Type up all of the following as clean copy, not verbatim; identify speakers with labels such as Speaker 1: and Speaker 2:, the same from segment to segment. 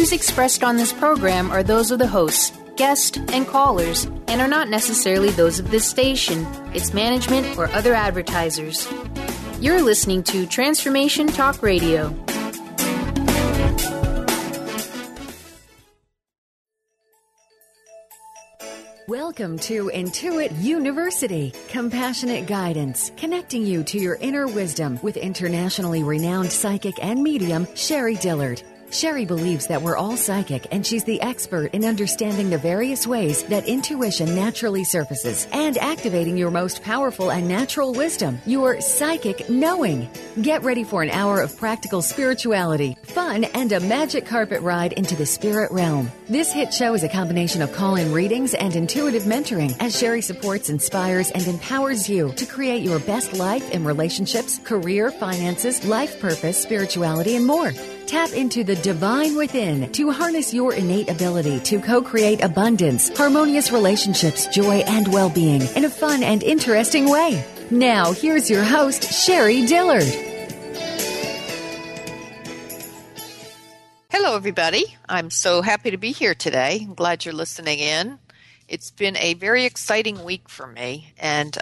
Speaker 1: views expressed on this program are those of the hosts, guests, and callers, and are not necessarily those of this station, its management, or other advertisers. You're listening to Transformation Talk Radio.
Speaker 2: Welcome to Intuit University, compassionate guidance, connecting you to your inner wisdom with internationally renowned psychic and medium, Sherry Dillard. Sherry believes that we're all psychic, and she's the expert in understanding the various ways that intuition naturally surfaces and activating your most powerful and natural wisdom, your psychic knowing. Get ready for an hour of practical spirituality, fun, and a magic carpet ride into the spirit realm. This hit show is a combination of call-in readings and intuitive mentoring as Sherry supports, inspires, and empowers you to create your best life in relationships, career, finances, life purpose, spirituality, and more. Tap into the divine within to harness your innate ability to co-create abundance, harmonious relationships, joy, and well-being in a fun and interesting way. Now, here's your host, Sherry Dillard.
Speaker 3: Hello, everybody. I'm so happy to be here today. I'm glad you're listening in. It's been a very exciting week for me, and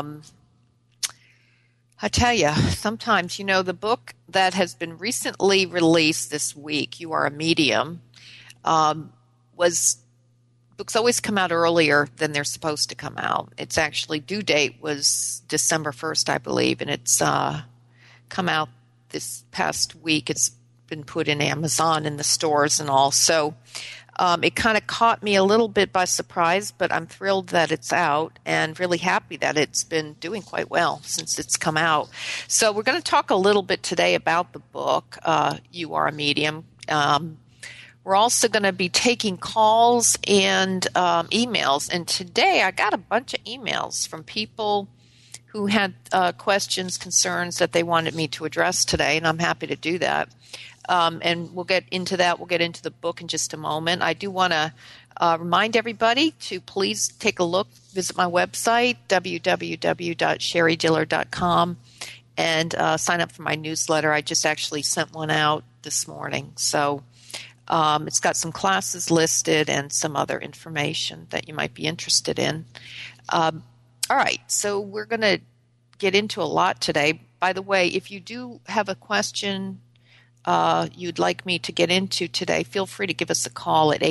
Speaker 3: I tell you, sometimes, the book that has been recently released this week, You Are a Medium, books always come out earlier than they're supposed to come out. Its actually due date was December 1st, I believe, and it's come out this past week. It's been put in Amazon in the stores and all. So it kind of caught me a little bit by surprise, but I'm thrilled that it's out and really happy that it's been doing quite well since it's come out. So we're going to talk a little bit today about the book, You Are a Medium. We're also going to be taking calls and emails. And today I got a bunch of emails from people who had questions, concerns that they wanted me to address today, and I'm happy to do that. And we'll get into that. We'll get into the book in just a moment. I do want to remind everybody to please take a look, visit my website, www.sherrydillard.com, and sign up for my newsletter. I just actually sent one out this morning. So it's got some classes listed and some other information that you might be interested in. All right, so we're going to get into a lot today. By the way, if you do have a question you'd like me to get into today, feel free to give us a call at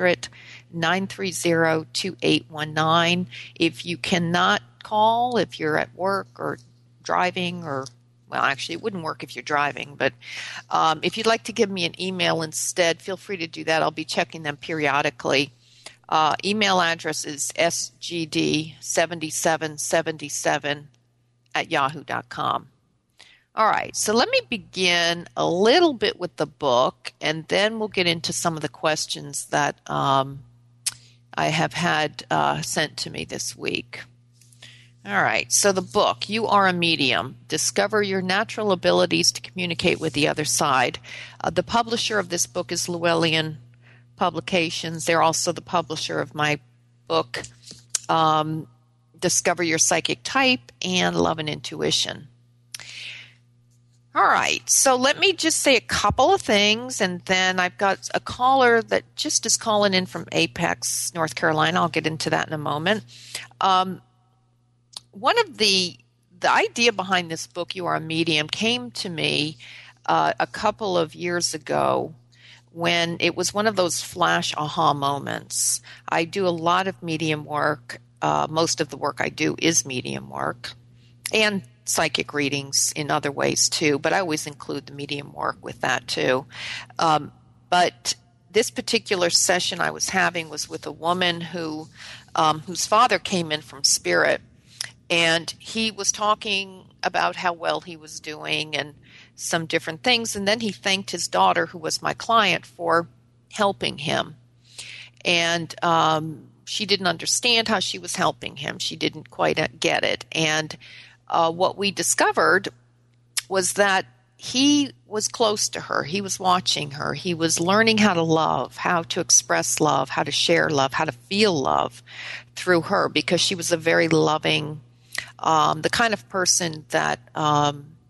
Speaker 3: 800-930-2819. If you cannot call, if you're at work or driving or, well, actually it wouldn't work if you're driving, but if you'd like to give me an email instead, feel free to do that. I'll be checking them periodically. Email address is sgd7777@yahoo.com. All right, so let me begin a little bit with the book, and then we'll get into some of the questions that I have had sent to me this week. All right, so the book, You Are a Medium, Discover Your Natural Abilities to Communicate with the Other Side. The publisher of this book is Llewellyn Publications. They're also the publisher of my book, Discover Your Psychic Type and Love and Intuition. All right, so let me just say a couple of things, and then I've got a caller that just is calling in from Apex, North Carolina. I'll get into that in a moment. One of the idea behind this book, You Are a Medium, came to me a couple of years ago when it was one of those flash aha moments. I do a lot of medium work. Most of the work I do is medium work, and psychic readings in other ways too, but I always include the medium work with that too. But this particular session I was having was with a woman whose father came in from spirit, and he was talking about how well he was doing and some different things, and then he thanked his daughter, who was my client, for helping him. And she didn't understand how she was helping him. She didn't quite get it. And what we discovered was that he was close to her. He was watching her. He was learning how to love, how to express love, how to share love, how to feel love through her, because she was a very loving, the kind of person that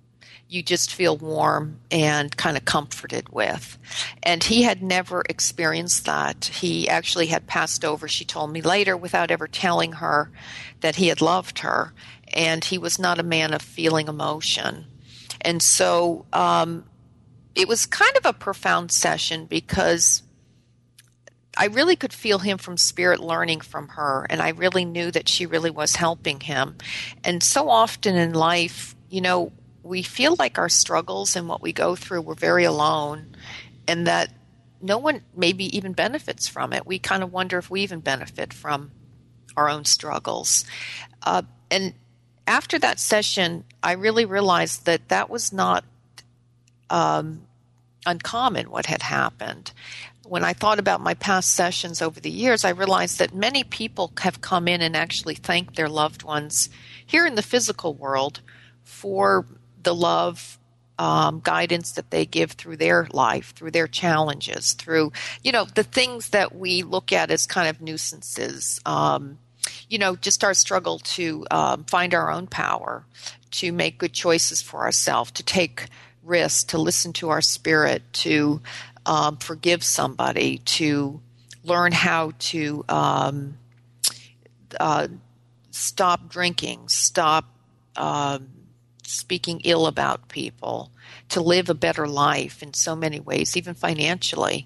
Speaker 3: you just feel warm and kind of comforted with. And he had never experienced that. He actually had passed over, she told me later, without ever telling her that he had loved her. And he was not a man of feeling emotion. And so it was kind of a profound session because I really could feel him from spirit learning from her, and I really knew that she really was helping him. And so often in life, we feel like our struggles and what we go through, we're very alone, and that no one maybe even benefits from it. We kind of wonder if we even benefit from our own struggles. And after that session, I really realized that that was not uncommon, what had happened. When I thought about my past sessions over the years, I realized that many people have come in and actually thanked their loved ones here in the physical world for the love, guidance that they give through their life, through their challenges, through, the things that we look at as kind of nuisances, just our struggle to find our own power, to make good choices for ourselves, to take risks, to listen to our spirit, to forgive somebody, to learn how to stop drinking, stop speaking ill about people, to live a better life in so many ways, even financially,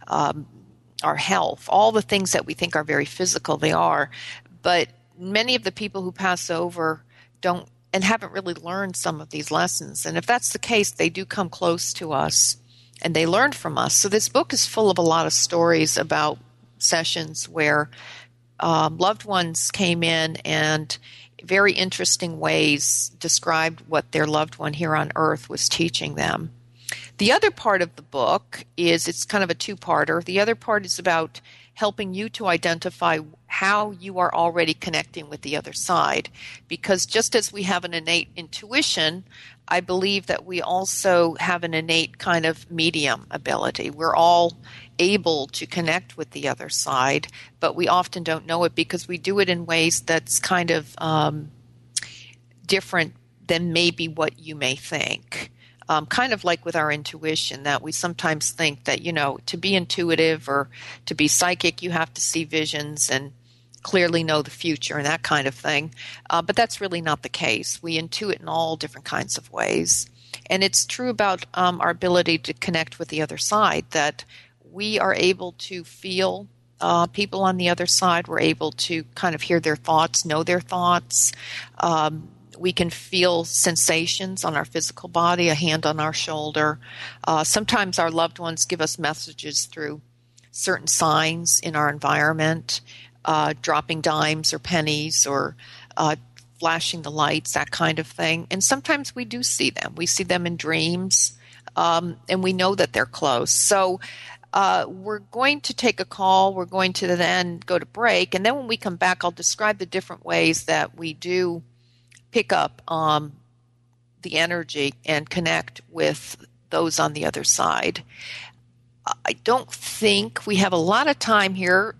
Speaker 3: our health, all the things that we think are very physical, they are. But many of the people who pass over don't and haven't really learned some of these lessons. And if that's the case, they do come close to us and they learn from us. So this book is full of a lot of stories about sessions where loved ones came in and very interesting ways described what their loved one here on earth was teaching them. The other part of the book it's kind of a two-parter. The other part is about helping you to identify how you are already connecting with the other side. Because just as we have an innate intuition, I believe that we also have an innate kind of medium ability. We're all able to connect with the other side, but we often don't know it because we do it in ways that's kind of different than maybe what you may think. Kind of like with our intuition, that we sometimes think that, to be intuitive or to be psychic, you have to see visions and clearly know the future and that kind of thing. But that's really not the case. We intuit in all different kinds of ways. And it's true about our ability to connect with the other side, that we are able to feel people on the other side. We're able to kind of hear their thoughts, know their thoughts. We can feel sensations on our physical body, a hand on our shoulder. Sometimes our loved ones give us messages through certain signs in our environment, dropping dimes or pennies or flashing the lights, that kind of thing. And sometimes we do see them. We see them in dreams, and we know that they're close. So we're going to take a call. We're going to then go to break. And then when we come back, I'll describe the different ways that we do pick up the energy and connect with those on the other side. I don't think we have a lot of time here.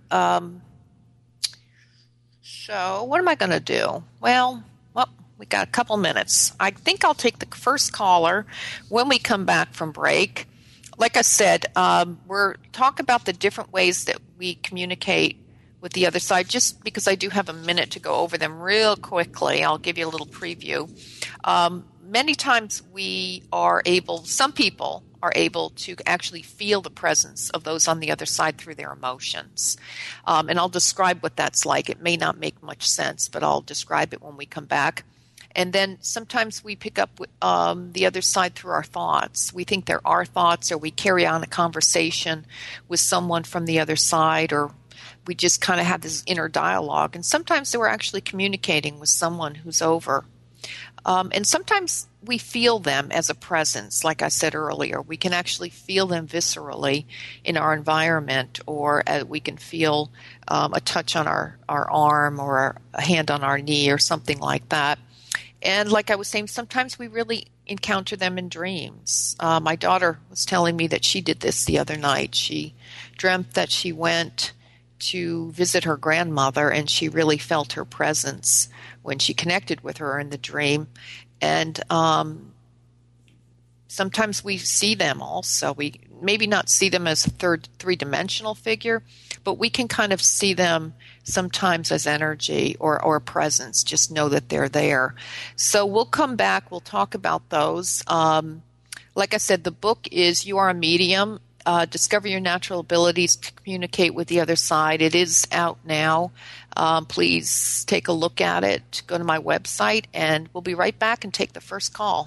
Speaker 3: So what am I going to do? Well, we got a couple minutes. I think I'll take the first caller when we come back from break. Like I said, we're talking about the different ways that we communicate with the other side. Just because I do have a minute to go over them real quickly, I'll give you a little preview. Many times some people are able to actually feel the presence of those on the other side through their emotions. And I'll describe what that's like. It may not make much sense, but I'll describe it when we come back. And then sometimes we pick up the other side through our thoughts. We think they're our thoughts, or we carry on a conversation with someone from the other side, or we just kind of have this inner dialogue. And sometimes we're actually communicating with someone who's over. And sometimes we feel them as a presence, like I said earlier. We can actually feel them viscerally in our environment, or we can feel a touch on our arm or a hand on our knee or something like that. And like I was saying, sometimes we really encounter them in dreams. My daughter was telling me that she did this the other night. She dreamt that she went to visit her grandmother, and she really felt her presence when she connected with her in the dream. And sometimes we see them also. We maybe not see them as a three-dimensional figure, but we can kind of see them sometimes as energy or a presence. Just know that they're there. So we'll come back. We'll talk about those. Like I said, the book is You Are a Medium. Discover Your Natural Abilities to Communicate with the Other Side. It is out now. Please take a look at it. Go to my website, and we'll be right back and take the first call.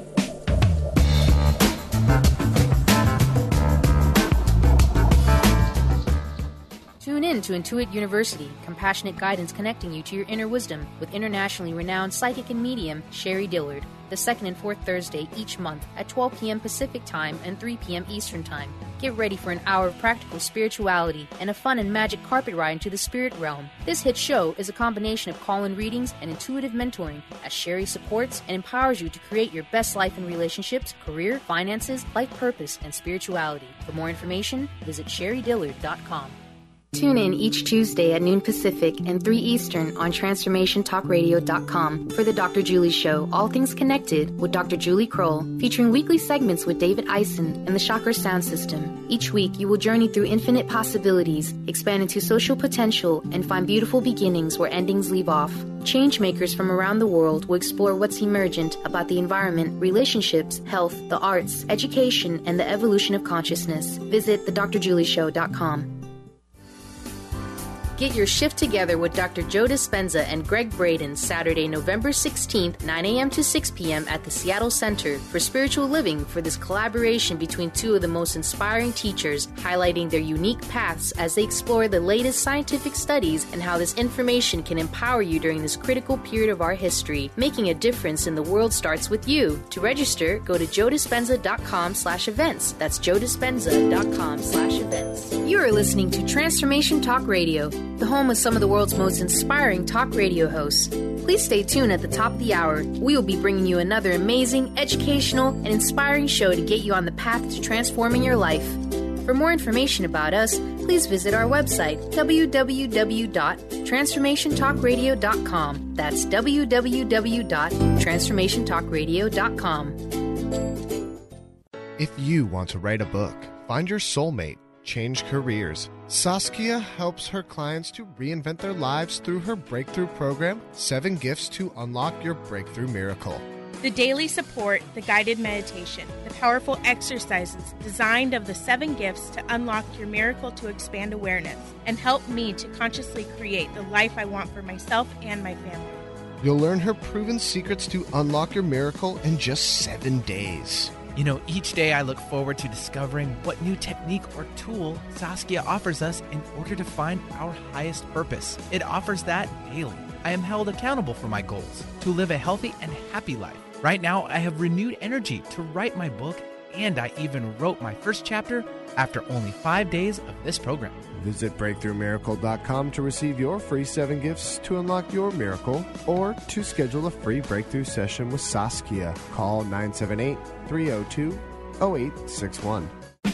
Speaker 1: Tune in to Intuit University, compassionate guidance connecting you to your inner wisdom with internationally renowned psychic and medium Sherry Dillard, the second and fourth Thursday each month at 12 p.m. Pacific Time and 3 p.m. Eastern Time. Get ready for an hour of practical spirituality and a fun and magic carpet ride into the spirit realm. This hit show is a combination of call-in readings and intuitive mentoring as Sherry supports and empowers you to create your best life in relationships, career, finances, life purpose, and spirituality. For more information, visit sherrydillard.com. Tune in each Tuesday at noon Pacific and 3 Eastern on TransformationTalkRadio.com for the Dr. Julie Show, All Things Connected with Dr. Julie Kroll, featuring weekly segments with David Eisen and the Chakra Sound System. Each week, you will journey through infinite possibilities, expand into social potential, and find beautiful beginnings where endings leave off. Changemakers from around the world will explore what's emergent about the environment, relationships, health, the arts, education, and the evolution of consciousness. Visit thedrjulieshow.com. Get your shift together with Dr. Joe Dispenza and Greg Braden Saturday, November 16th, 9 a.m. to 6 p.m. at the Seattle Center for Spiritual Living for this collaboration between two of the most inspiring teachers, highlighting their unique paths as they explore the latest scientific studies and how this information can empower you during this critical period of our history. Making a difference in the world starts with you. To register, go to joedispenza.com/events. That's joedispenza.com/events. You are listening to Transformation Talk Radio, the home of some of the world's most inspiring talk radio hosts. Please stay tuned at the top of the hour. We will be bringing you another amazing, educational, and inspiring show to get you on the path to transforming your life. For more information about us, please visit our website, www.transformationtalkradio.com. That's www.transformationtalkradio.com.
Speaker 4: If you want to write a book, find your soulmate, change careers, Saskia helps her clients to reinvent their lives through her breakthrough program, 7 Gifts to Unlock Your Breakthrough Miracle.
Speaker 5: The daily support, the guided meditation, the powerful exercises designed of the 7 gifts to unlock your miracle to expand awareness and help me to consciously create the life I want for myself and my family.
Speaker 4: You'll learn her proven secrets to unlock your miracle in just 7 days.
Speaker 6: You know, each day I look forward to discovering what new technique or tool Saskia offers us in order to find our highest purpose. It offers that daily. I am held accountable for my goals to live a healthy and happy life. Right now, I have renewed energy to write my book, and I even wrote my first chapter after only 5 days of this program.
Speaker 4: Visit BreakthroughMiracle.com to receive your free 7 gifts to unlock your miracle or to schedule a free breakthrough session with Saskia. Call 978-302-0861.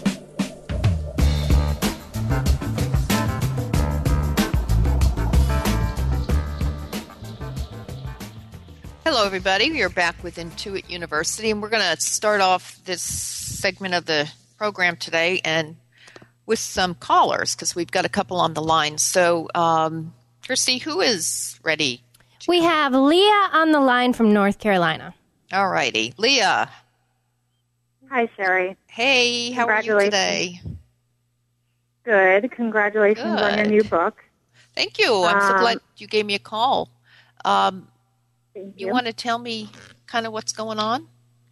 Speaker 3: Hello, everybody. We are back with Intuit University, and we're going to start off this segment of the program today and with some callers because we've got a couple on the line. So, Christy, who is ready?
Speaker 7: We have Leah on the line from North Carolina.
Speaker 3: All righty. Leah.
Speaker 8: Hi, Sherry.
Speaker 3: Hey, how are you today?
Speaker 8: Good. Congratulations on your new book.
Speaker 3: Thank you. I'm so glad you gave me a call.
Speaker 8: Thank
Speaker 3: you want to tell me kind of what's going on?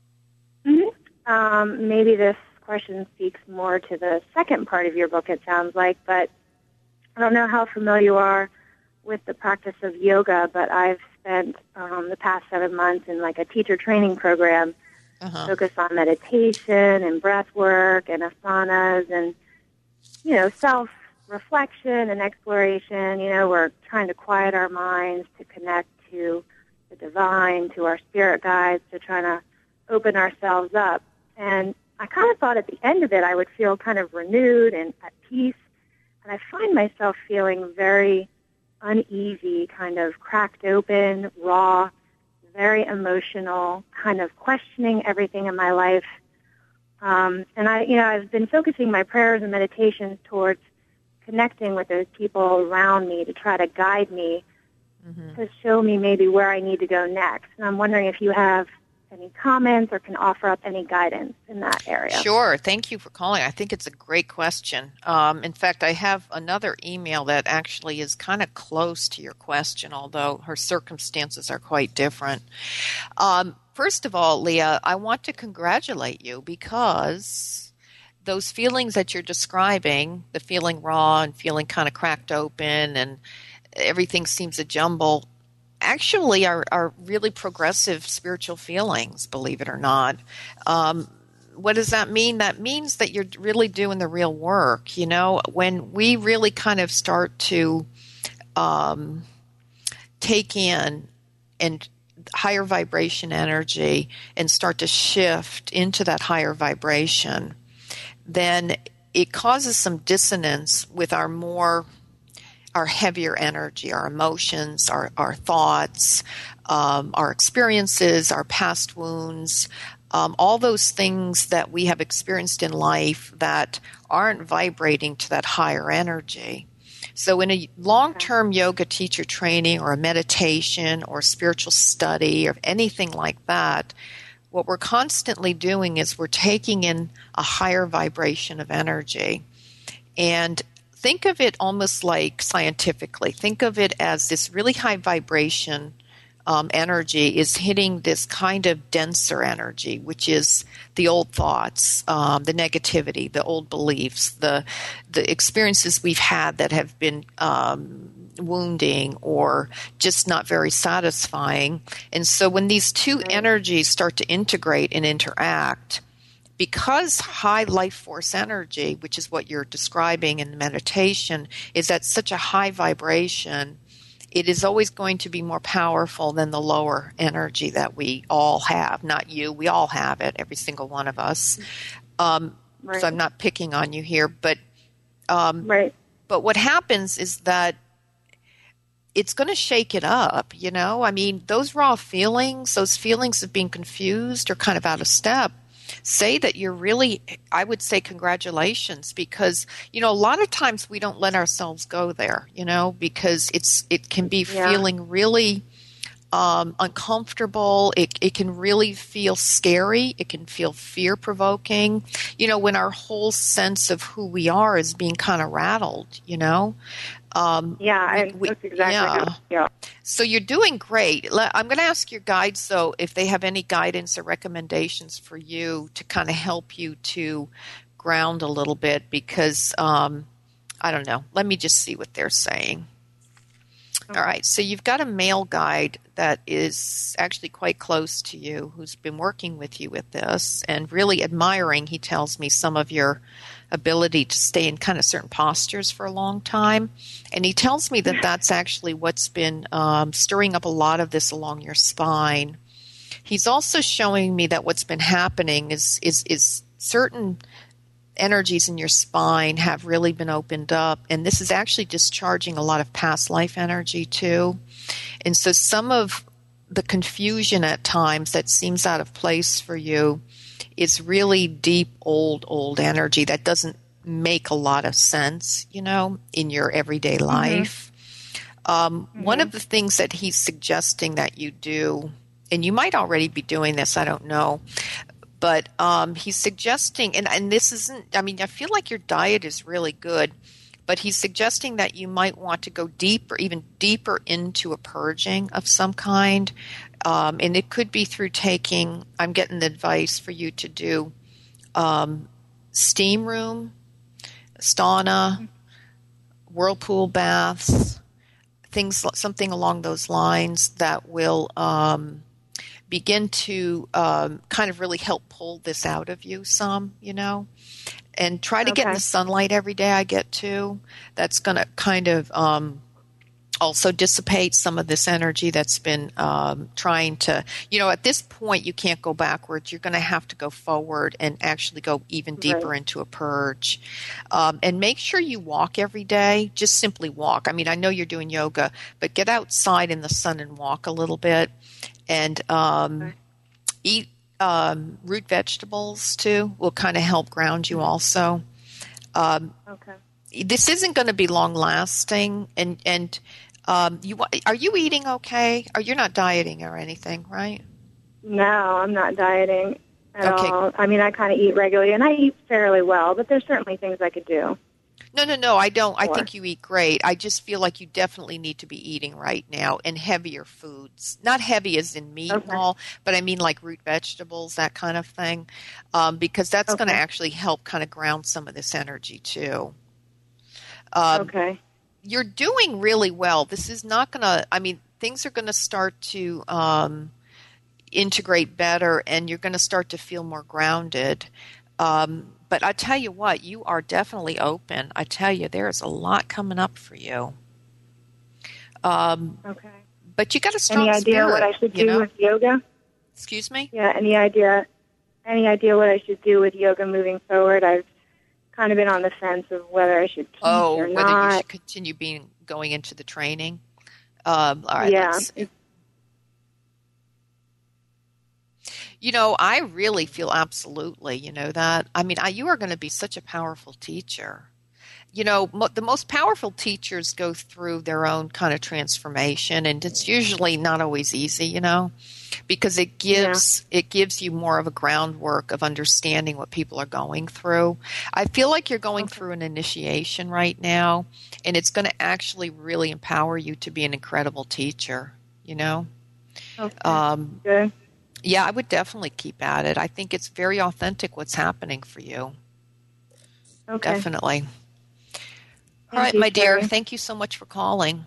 Speaker 8: Mm-hmm. Maybe this question speaks more to the second part of your book, it sounds like, but I don't know how familiar you are with the practice of yoga, but I've spent the past 7 months in like a teacher training program focused on meditation and breath work and asanas and, you know, self-reflection and exploration. You know, we're trying to quiet our minds to connect to the divine, to our spirit guides, to trying to open ourselves up. And I kind of thought at the end of it I would feel kind of renewed and at peace. And I find myself feeling very uneasy, kind of cracked open, raw, very emotional, kind of questioning everything in my life And I've been focusing my prayers and meditations towards connecting with those people around me to try to guide me, to show me maybe where I need to go next. And I'm wondering if you have any comments or can offer up any guidance in that area.
Speaker 3: Sure. Thank you for calling. I think it's a great question. In fact, I have another email that actually is kind of close to your question, although her circumstances are quite different. First of all, Leah, I want to congratulate you because those feelings that you're describing, the feeling raw and feeling kind of cracked open and everything seems a jumble, actually are really progressive spiritual feelings, believe it or not. What does that mean? That means that you're really doing the real work. You know, when we really kind of start to take in and higher vibration energy and start to shift into that higher vibration, then it causes some dissonance with our heavier energy, our emotions, our thoughts, our experiences, our past wounds, all those things that we have experienced in life that aren't vibrating to that higher energy. So in a long-term yoga teacher training or a meditation or spiritual study or anything like that, what we're constantly doing is we're taking in a higher vibration of energy. And think of it almost like scientifically. Think of it as this really high vibration energy is hitting this kind of denser energy, which is the old thoughts, the negativity, the old beliefs, the experiences we've had that have been wounding or just not very satisfying. And so when these two energies start to integrate and interact, because high life force energy, which is what you're describing in the meditation, is at such a high vibration, it is always going to be more powerful than the lower energy that we all have. Not you, we all have it, every single one of us. So I'm not picking on you here, but but what happens is that it's going to shake it up, you know? I mean, those raw feelings, those feelings of being confused or kind of out of step, say that you're really, I would say congratulations, because, you know, a lot of times we don't let ourselves go there, you know, because it can be feeling really uncomfortable. It can really feel scary. It can feel fear-provoking, you know, when our whole sense of who we are is being kind of rattled, you know.
Speaker 8: That's exactly how.
Speaker 3: So you're doing great. I'm going to ask your guides, though, if they have any guidance or recommendations for you to kind of help you to ground a little bit, because I don't know. Let me just see what they're saying. All right. So you've got a male guide that is actually quite close to you, who's been working with you with this and really admiring, he tells me, some of your ability to stay in kind of certain postures for a long time. And he tells me that that's actually what's been stirring up a lot of this along your spine. He's also showing me that what's been happening is certain energies in your spine have really been opened up, and this is actually discharging a lot of past life energy too. And so some of the confusion at times that seems out of place for you is really deep, old energy that doesn't make a lot of sense, you know, in your everyday life. One of the things that he's suggesting that you do, and you might already be doing this, I don't know, but he's suggesting, and this isn't, I mean, I feel like your diet is really good, but he's suggesting that you might want to go deeper, even deeper into a purging of some kind. And it could be through taking, I'm getting the advice for you to do steam room, sauna, whirlpool baths, something along those lines that will begin to kind of really help pull this out of you some, you know. And try to get in the sunlight every day, I get to. That's going to kind of also dissipate some of this energy that's been trying to, you know, at this point you can't go backwards. You're going to have to go forward and actually go even deeper into a purge. And make sure you walk every day. Just simply walk. I mean, I know you're doing yoga, but get outside in the sun and walk a little bit. And eat root vegetables too will kind of help ground you also.
Speaker 8: Okay.
Speaker 3: This isn't going to be long lasting, and are you eating okay? Or you're not dieting or anything, right?
Speaker 8: No, I'm not dieting at all. I mean, I kind of eat regularly, and I eat fairly well, but there's certainly things I could do.
Speaker 3: No, I don't. I think you eat great. I just feel like you definitely need to be eating right now and heavier foods. Not heavy as in meat and all, but I mean like root vegetables, that kind of thing, because that's going to actually help kind of ground some of this energy too.
Speaker 8: Okay.
Speaker 3: You're doing really well. This is not going to, I mean, things are going to start to integrate better, and you're going to start to feel more grounded. But I tell you what, you are definitely open. I tell you, there's a lot coming up for you.
Speaker 8: Okay.
Speaker 3: But you got a strong
Speaker 8: spirit. Any idea what I should do with yoga?
Speaker 3: Excuse me?
Speaker 8: Yeah, any idea what I should do with yoga moving forward? I've kind of been on the fence of whether I should teach or not.
Speaker 3: Whether you should continue going into the training. All right.
Speaker 8: Yeah.
Speaker 3: I really feel absolutely, that. I mean, you are going to be such a powerful teacher. The most powerful teachers go through their own kind of transformation, and it's usually not always easy, because it gives you more of a groundwork of understanding what people are going through. I feel like you're going through an initiation right now, and it's going to actually really empower you to be an incredible teacher,
Speaker 8: Okay. Good.
Speaker 3: Yeah, I would definitely keep at it. I think it's very authentic what's happening for you.
Speaker 8: Okay.
Speaker 3: Definitely. All right, my dear. Thank you so much for calling.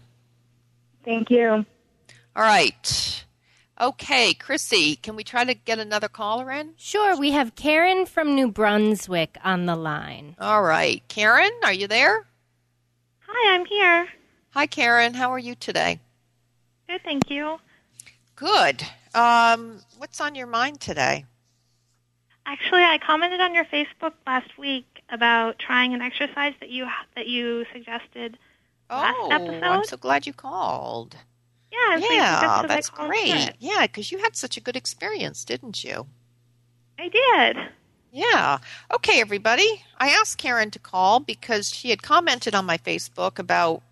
Speaker 8: Thank you.
Speaker 3: All right. Okay, Chrissy, can we try to get another caller in?
Speaker 7: Sure. We have Karen from New Brunswick on the line.
Speaker 3: All right. Karen, are you there?
Speaker 9: Hi, I'm here.
Speaker 3: Hi, Karen. How are you today?
Speaker 9: Good, thank you.
Speaker 3: Good. What's on your mind today?
Speaker 9: Actually, I commented on your Facebook last week about trying an exercise that you suggested last episode.
Speaker 3: I'm so glad you called.
Speaker 9: Yeah,
Speaker 3: that's great. Yeah, because you had such a good experience, didn't you?
Speaker 9: I did.
Speaker 3: Yeah. Okay, everybody. I asked Karen to call because she had commented on my Facebook about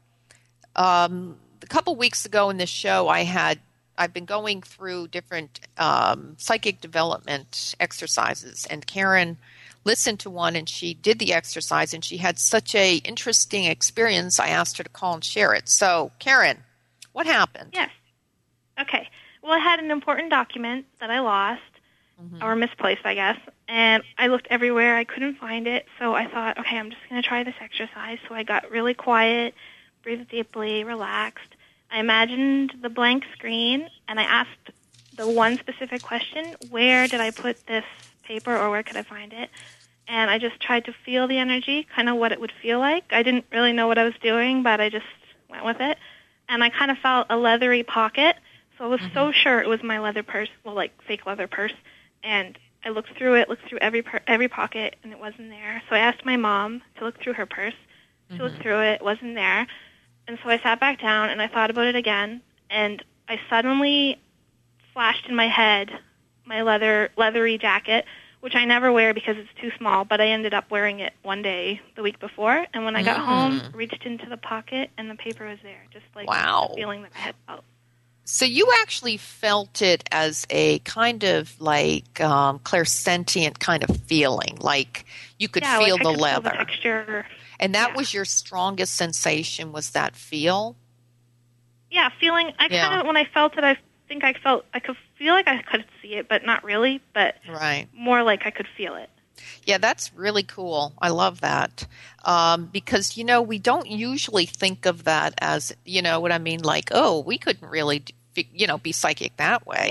Speaker 3: a couple weeks ago in this show I've been going through different psychic development exercises, and Karen listened to one and she did the exercise and she had such a interesting experience. I asked her to call and share it. So, Karen, what happened?
Speaker 9: Yes. Okay. Well, I had an important document that I lost or misplaced, I guess, and I looked everywhere. I couldn't find it, so I thought, okay, I'm just going to try this exercise. So I got really quiet, breathed deeply, relaxed. I imagined the blank screen, and I asked the one specific question, where did I put this paper or where could I find it? And I just tried to feel the energy, kind of what it would feel like. I didn't really know what I was doing, but I just went with it. And I kind of felt a leathery pocket, so I was so sure it was my leather purse, well, like fake leather purse. And I looked through it, looked through every pocket, and it wasn't there. So I asked my mom to look through her purse. She looked through it, it wasn't there. And so I sat back down, and I thought about it again, and I suddenly flashed in my head my leathery jacket, which I never wear because it's too small, but I ended up wearing it one day the week before, and when I got home, reached into the pocket, and the paper was there, just like the feeling that I had felt.
Speaker 3: So you actually felt it as a kind of like clairsentient kind of feeling, like you could feel the leather.
Speaker 9: Feel the texture.
Speaker 3: And that was your strongest sensation, was that feel?
Speaker 9: Yeah, feeling. I kind of, when I felt it, I could feel like I could see it, but not really, but more like I could feel it.
Speaker 3: Yeah, that's really cool. I love that. Because, we don't usually think of that as, what I mean, like, oh, we couldn't really, be psychic that way,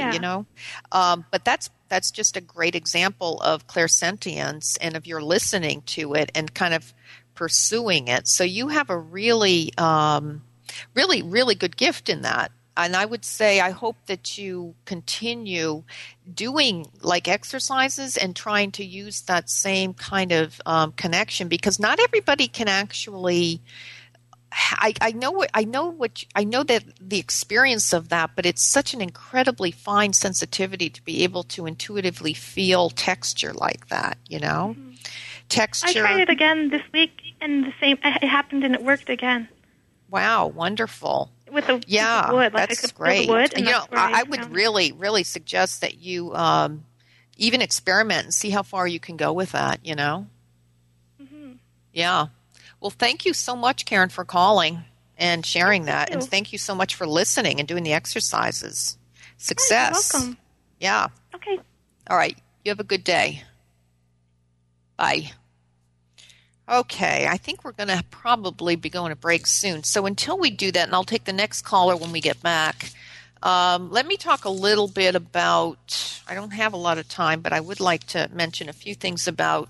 Speaker 3: But that's just a great example of clairsentience and of your listening to it and kind of pursuing it. So you have a really, really, really good gift in that. And I would say I hope that you continue doing like exercises and trying to use that same kind of connection, because not everybody can actually I know that the experience of that, but it's such an incredibly fine sensitivity to be able to intuitively feel texture like that,
Speaker 9: Mm-hmm.
Speaker 3: Texture.
Speaker 9: I tried it again this week, and it happened, and it worked again.
Speaker 3: Wow, wonderful.
Speaker 9: With the wood,
Speaker 3: that's
Speaker 9: I could
Speaker 3: great.
Speaker 9: feel the wood, and
Speaker 3: I would really, really suggest that you even experiment and see how far you can go with that.
Speaker 9: Mm-hmm.
Speaker 3: Yeah. Well, thank you so much, Karen, for calling and sharing that, and thank you so much for listening and doing the exercises. Success.
Speaker 9: You're welcome.
Speaker 3: Yeah.
Speaker 9: Okay.
Speaker 3: All right. You have a good day. Bye. Okay, I think we're going to probably be going to break soon. So until we do that, and I'll take the next caller when we get back, let me talk a little bit about, I don't have a lot of time, but I would like to mention a few things about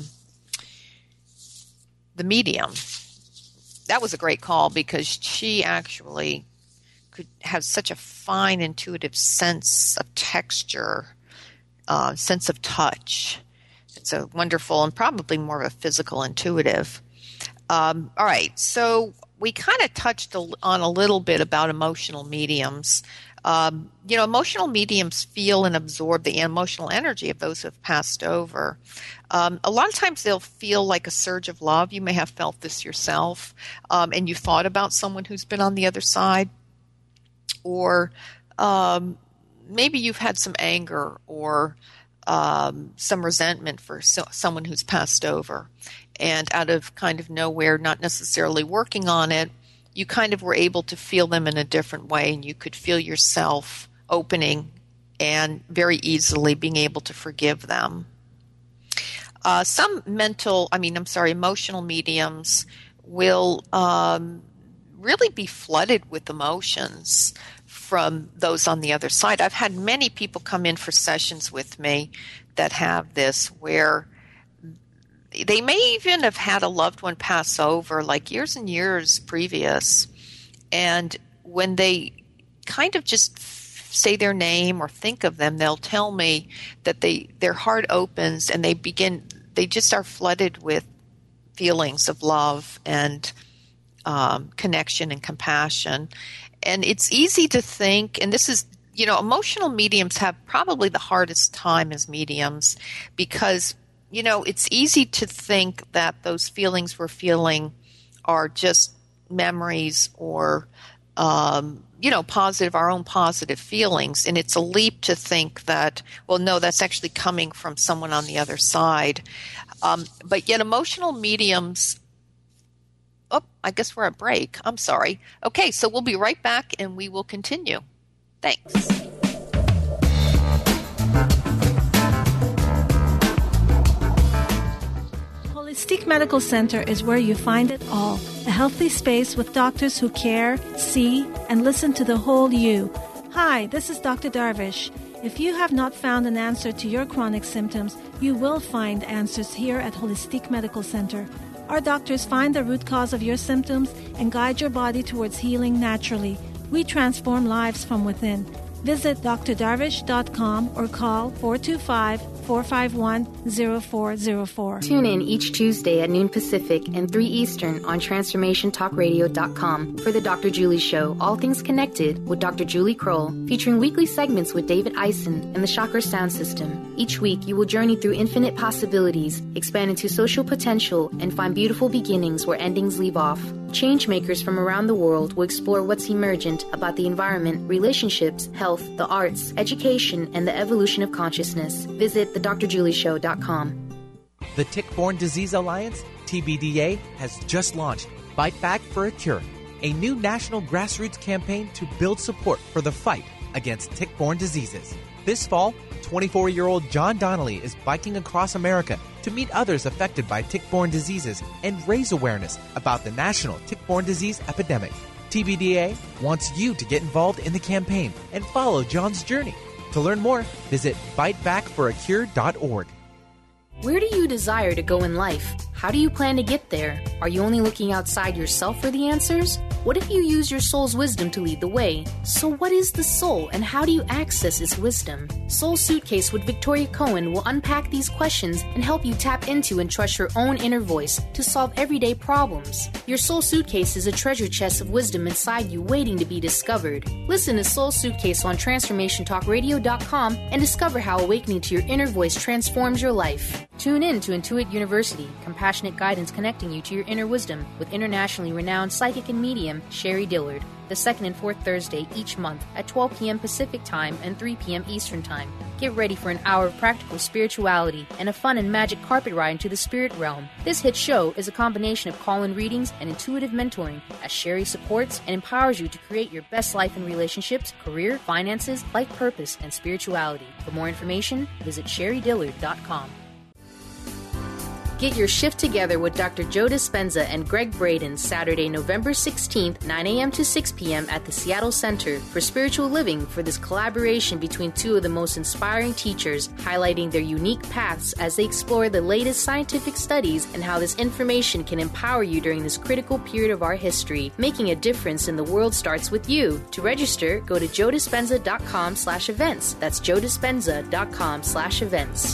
Speaker 3: the medium. That was a great call because she actually could have such a fine intuitive sense of texture, sense of touch. It's a wonderful and probably more of a physical intuitive. All right, so we kind of touched on a little bit about emotional mediums. Emotional mediums feel and absorb the emotional energy of those who have passed over. A lot of times they'll feel like a surge of love. You may have felt this yourself, and you thought about someone who's been on the other side. Or maybe you've had some anger or some resentment for someone who's passed over, and out of kind of nowhere, not necessarily working on it, you kind of were able to feel them in a different way, and you could feel yourself opening and very easily being able to forgive them. Some emotional mediums will really be flooded with emotions from those on the other side. I've had many people come in for sessions with me that have this, where they may even have had a loved one pass over like years and years previous, and when they kind of just say their name or think of them, they'll tell me that their heart opens and they just are flooded with feelings of love and connection and compassion. And it's easy to think, and this is, emotional mediums have probably the hardest time as mediums because, it's easy to think that those feelings we're feeling are just memories or, our own positive feelings. And it's a leap to think that, well, no, that's actually coming from someone on the other side. But yet emotional mediums, I guess we're at break. I'm sorry. Okay, so we'll be right back and we will continue. Thanks.
Speaker 10: Holistic Medical Center is where you find it all. A healthy space with doctors who care, see, and listen to the whole you. Hi, this is Dr. Darvish. If you have not found an answer to your chronic symptoms, you will find answers here at Holistic Medical Center. Our doctors find the root cause of your symptoms and guide your body towards healing naturally. We transform lives from within. Visit drdarvish.com or call 425-451-0404.
Speaker 1: Tune in each Tuesday at noon Pacific and 3 Eastern on TransformationTalkRadio.com for the Dr. Julie Show, All Things Connected with Dr. Julie Kroll, featuring weekly segments with David Eisen and the Chakra Sound System. Each week, you will journey through infinite possibilities, expand into social potential, and find beautiful beginnings where endings leave off. Changemakers from around the world will explore what's emergent about the environment, relationships, health, the arts, education, and the evolution of consciousness. Visit thedrjulieshow.com.
Speaker 6: The Tick-Borne Disease Alliance, TBDA, has just launched Fight Back for a Cure, a new national grassroots campaign to build support for the fight against tick-borne diseases. This fall, 24-year-old John Donnelly is biking across America to meet others affected by tick-borne diseases and raise awareness about the national tick-borne disease epidemic. TBDA wants you to get involved in the campaign and follow John's journey. To learn more, visit fightbackforacure.org.
Speaker 1: Where do you desire to go in life? How do you plan to get there? Are you only looking outside yourself for the answers? What if you use your soul's wisdom to lead the way? So what is the soul and how do you access its wisdom? Soul Suitcase with Victoria Cohen will unpack these questions and help you tap into and trust your own inner voice to solve everyday problems. Your Soul Suitcase is a treasure chest of wisdom inside you waiting to be discovered. Listen to Soul Suitcase on TransformationTalkRadio.com and discover how awakening to your inner voice transforms your life. Tune in to Intuit University, compassionate guidance connecting you to your inner wisdom with internationally renowned psychic and medium Sherry Dillard, the second and fourth Thursday each month at 12 p.m. Pacific Time and 3 p.m. Eastern Time. Get ready for an hour of practical spirituality and a fun and magic carpet ride into the spirit realm. This hit show is a combination of call-in readings and intuitive mentoring as Sherry supports and empowers you to create your best life in relationships, career, finances, life purpose, and spirituality. For more information, visit sherrydillard.com. Get your shift together with Dr. Joe Dispenza and Greg Braden Saturday, November 16th, 9 a.m. to 6 p.m. at the Seattle Center for Spiritual Living for this collaboration between two of the most inspiring teachers, highlighting their unique paths as they explore the latest scientific studies and how this information can empower you during this critical period of our history. Making a difference in the world starts with you. To register, go to joedispenza.com/events. That's joedispenza.com/events.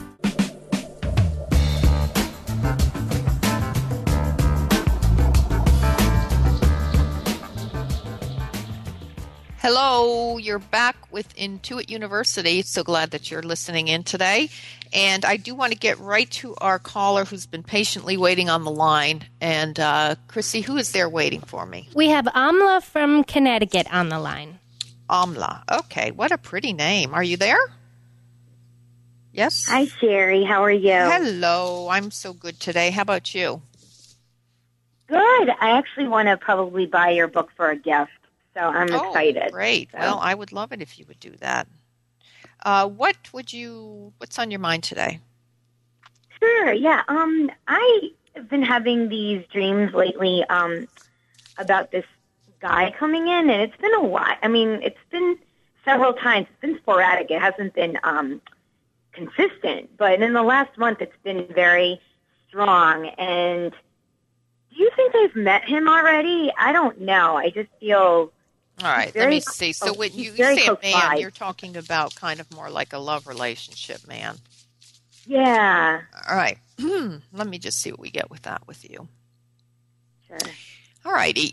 Speaker 3: Hello, you're back with Intuit University. So glad that you're listening in today. And I do want to get right to our caller who's been patiently waiting on the line. And Chrissy, who is there waiting for me?
Speaker 7: We have Amla from Connecticut on the line.
Speaker 3: Amla. Okay, what a pretty name. Are you there? Yes?
Speaker 11: Hi, Sherry. How are you?
Speaker 3: Hello. I'm so good today. How about you?
Speaker 11: Good. I actually want to probably buy your book for a gift. So I'm excited.
Speaker 3: Great.
Speaker 11: So.
Speaker 3: Well, I would love it if you would do that. What's on your mind today?
Speaker 11: Sure. Yeah. I have been having these dreams lately about this guy coming in, and it's been a while. I mean, it's been several times. It's been sporadic. It hasn't been consistent. But in the last month, it's been very strong. And do you think I've met him already? I don't know. I just feel...
Speaker 3: All right, let me see. So when you say a man, you're talking about kind of more like a love relationship, man.
Speaker 11: Yeah.
Speaker 3: All right. Let me just see what we get with that with you.
Speaker 11: Sure.
Speaker 3: All righty.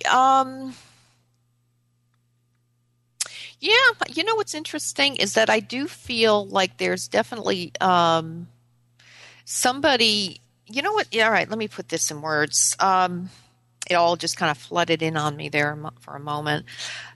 Speaker 3: Yeah, you know what's interesting is that I do feel like there's definitely somebody, you know what? Yeah, all right, let me put this in words. It all just kind of flooded in on me there for a moment.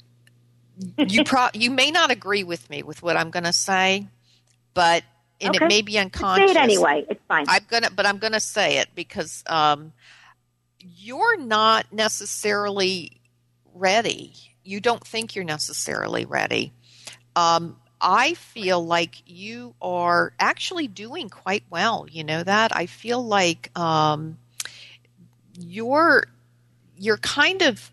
Speaker 3: You may not agree with me with what I'm going to say, but it may be unconscious.
Speaker 11: Say it anyway. It's fine.
Speaker 3: I'm gonna say it because you're not necessarily ready. You don't think you're necessarily ready. I feel like you are actually doing quite well. You know that? I feel like you're kind of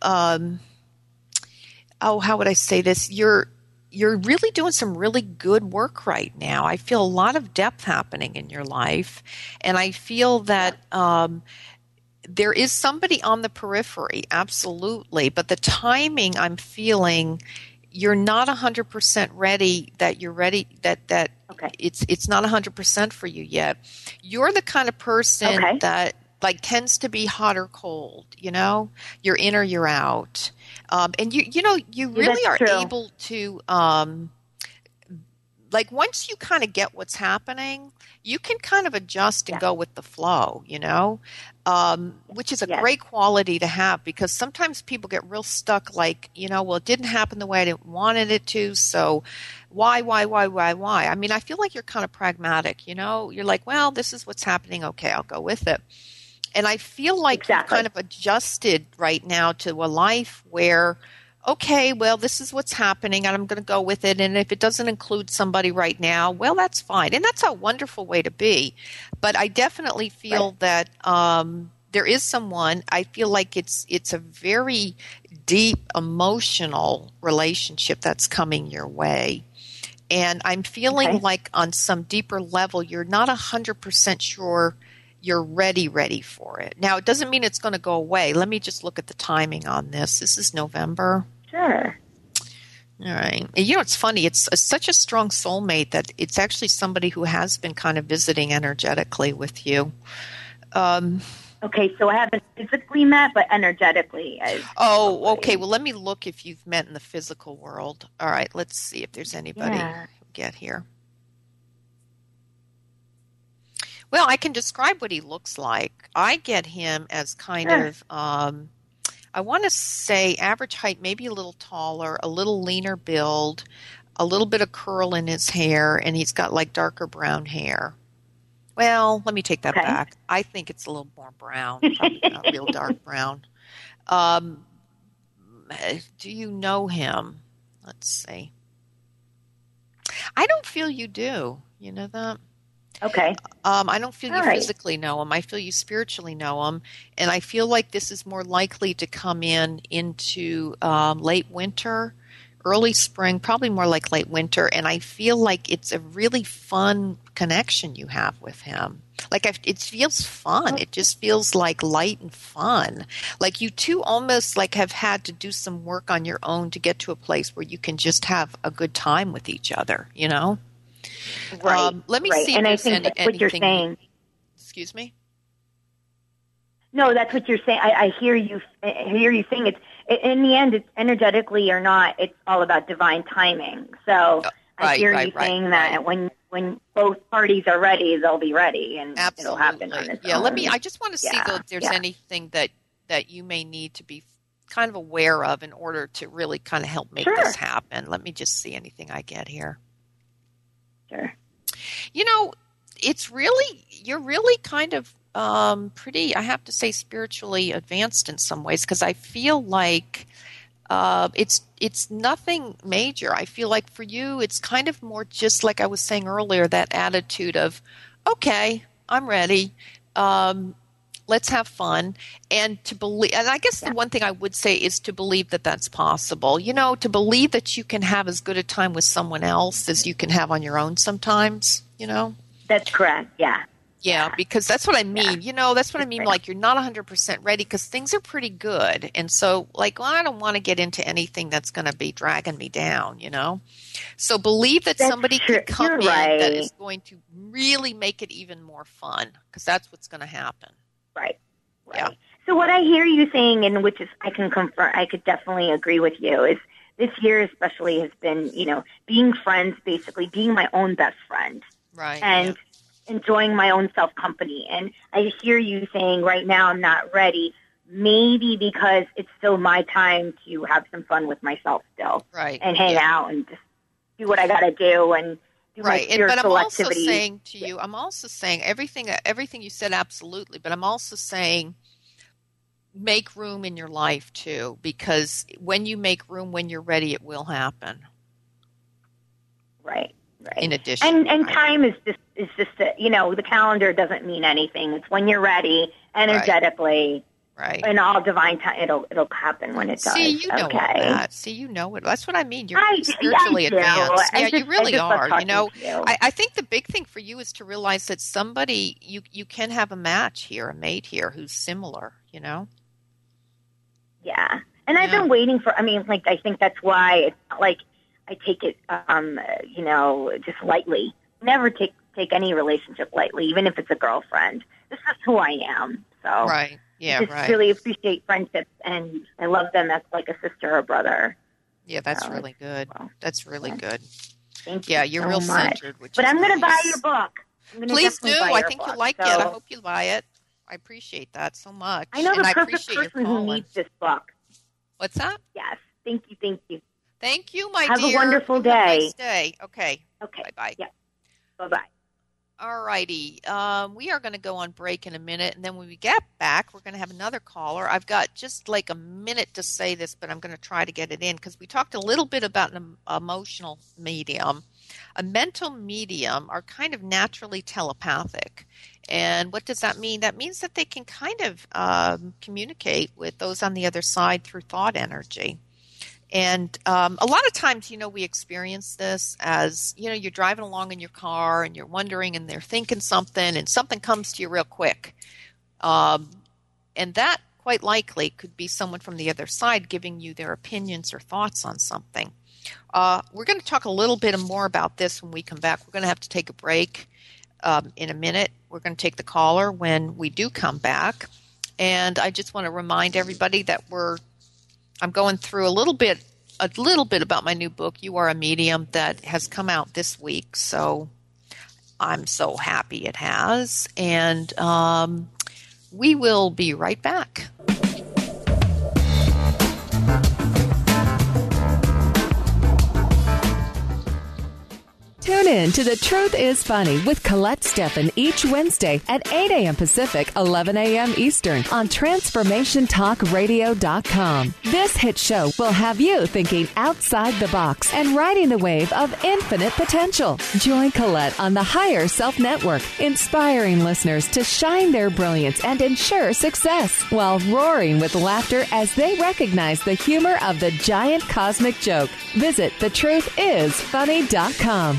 Speaker 3: how would I say this? You're really doing some really good work right now. I feel a lot of depth happening in your life, and I feel that there is somebody on the periphery, absolutely, but the timing I'm feeling you're not 100% ready, that you're ready, that it's not 100% for you yet. You're the kind of person that like tends to be hot or cold, you know? You're in or you're out. And you really are able to like once you kind of get what's happening, you can kind of adjust and go with the flow, you know, which is a great quality to have because sometimes people get real stuck like, you know, well, it didn't happen the way I wanted it to. So why? I mean, I feel like you're kind of pragmatic, you know, you're like, well, this is what's happening. Okay, I'll go with it. And I feel like you've kind of adjusted right now to a life where, okay, well, this is what's happening and I'm going to go with it. And if it doesn't include somebody right now, well, that's fine. And that's a wonderful way to be. But I definitely feel that there is someone, I feel like it's a very deep emotional relationship that's coming your way. And I'm feeling like on some deeper level, you're not 100% sure you're ready for it. Now, it doesn't mean it's going to go away. Let me just look at the timing on this. This is November.
Speaker 11: Sure.
Speaker 3: All right. You know, it's funny. It's such a strong soulmate that it's actually somebody who has been kind of visiting energetically with you.
Speaker 11: Okay, so I haven't physically met, but energetically.
Speaker 3: Okay. Well, let me look if you've met in the physical world. All right. Let's see if there's anybody who get here. Well, I can describe what he looks like. I get him as kind of, I want to say average height, maybe a little taller, a little leaner build, a little bit of curl in his hair, and he's got like darker brown hair. Well, let me take that back. I think it's a little more brown, probably not real dark brown. Do you know him? Let's see. I don't feel you do. You know that?
Speaker 11: Okay.
Speaker 3: I don't feel you physically know him. I feel you spiritually know him. And I feel like this is more likely to come into late winter, early spring, probably more like late winter. And I feel like it's a really fun connection you have with him. Like it feels fun. It just feels like light and fun. Like you two almost like have had to do some work on your own to get to a place where you can just have a good time with each other, you know?
Speaker 11: Right.
Speaker 3: Let me see.
Speaker 11: And I think that's what you're saying.
Speaker 3: Excuse me?
Speaker 11: No, that's what you're saying. I hear you. I hear you saying in the end, it's energetically or not. It's all about divine timing. So I hear you saying that when both parties are ready, they'll be ready, and it'll happen on its own.
Speaker 3: I just want to see though if there's anything that you may need to be kind of aware of in order to really kind of help make this happen. Let me just see anything I get here.
Speaker 11: Sure.
Speaker 3: You know, you're really kind of pretty, I have to say, spiritually advanced in some ways, because I feel like it's nothing major. I feel like for you, it's kind of more just like I was saying earlier, that attitude of, okay, I'm ready. Let's have fun. And to believe, and I guess the one thing I would say is to believe that that's possible. You know, to believe that you can have as good a time with someone else as you can have on your own sometimes, you know?
Speaker 11: That's correct. Yeah.
Speaker 3: Yeah, because that's what I mean. Yeah. You know, that's what I mean. Like, you're not 100% ready because things are pretty good. And so, like, I don't want to get into anything that's going to be dragging me down, you know? So believe that somebody could come in that is going to really make it even more fun, because that's what's going to happen.
Speaker 11: Right. Yeah. So what I hear you saying, and which is I can confirm, I could definitely agree with you, is this year especially has been, you know, being friends, basically being my own best friend.
Speaker 3: Right.
Speaker 11: And enjoying my own self-company. And I hear you saying right now I'm not ready, maybe because it's still my time to have some fun with myself still.
Speaker 3: Right.
Speaker 11: And hang out and just do what I got to do and do my spiritual activities.
Speaker 3: But I'm also saying to you, I'm also saying everything you said, absolutely. But I'm also saying make room in your life too, because when you make room, when you're ready, it will happen.
Speaker 11: Right. Right.
Speaker 3: In addition,
Speaker 11: and time is just you know, the calendar doesn't mean anything. It's when you're ready, energetically,
Speaker 3: right?
Speaker 11: In all divine time, it'll happen when it does.
Speaker 3: See, you know that. See, you know it. That's what I mean. You're spiritually advanced. Yeah, you really are. You know, I think the big thing for you is to realize that somebody you can have a match here, a mate here who's similar. You know.
Speaker 11: Yeah, and I've been waiting for. I mean, like I think that's why it's not like I take it, you know, just lightly. Never take any relationship lightly, even if it's a girlfriend. This is who I am. So
Speaker 3: right, yeah,
Speaker 11: I just really appreciate friendships, and I love them as like a sister or brother.
Speaker 3: Yeah, that's really good.
Speaker 11: Well,
Speaker 3: that's really good.
Speaker 11: Thank you.
Speaker 3: Yeah, you're
Speaker 11: so
Speaker 3: real
Speaker 11: much.
Speaker 3: centered.
Speaker 11: But I'm going to buy your book.
Speaker 3: Please do. I think you'll like it. I hope you buy it. I appreciate that so much.
Speaker 11: I know the perfect person who needs this book.
Speaker 3: What's that?
Speaker 11: Yes. Thank you. Thank you.
Speaker 3: Thank you, my
Speaker 11: dear.
Speaker 3: Have
Speaker 11: a wonderful day.
Speaker 3: Have a nice day. Okay. Bye-bye.
Speaker 11: Yeah. Bye-bye.
Speaker 3: All righty. We are going to go on break in a minute, and then when we get back, we're going to have another caller. I've got just like a minute to say this, but I'm going to try to get it in because we talked a little bit about an emotional medium. A mental medium are kind of naturally telepathic. And what does that mean? That means that they can kind of communicate with those on the other side through thought energy. And a lot of times, we experience this as, you're driving along in your car and you're wondering and they're thinking something and something comes to you real quick. And that quite likely could be someone from the other side giving you their opinions or thoughts on something. We're going to talk a little bit more about this when we come back. We're going to have to take a break in a minute. We're going to take the caller when we do come back. And I just want to remind everybody that I'm going through a little bit about my new book, You Are a Medium, that has come out this week. So I'm so happy it has. And we will be right back.
Speaker 2: Tune in to The Truth is Funny with Colette Steffen each Wednesday at 8 a.m. Pacific, 11 a.m. Eastern on TransformationTalkRadio.com. This hit show will have you thinking outside the box and riding the wave of infinite potential. Join Colette on the Higher Self Network, inspiring listeners to shine their brilliance and ensure success while roaring with laughter as they recognize the humor of the giant cosmic joke. Visit thetruthisfunny.com.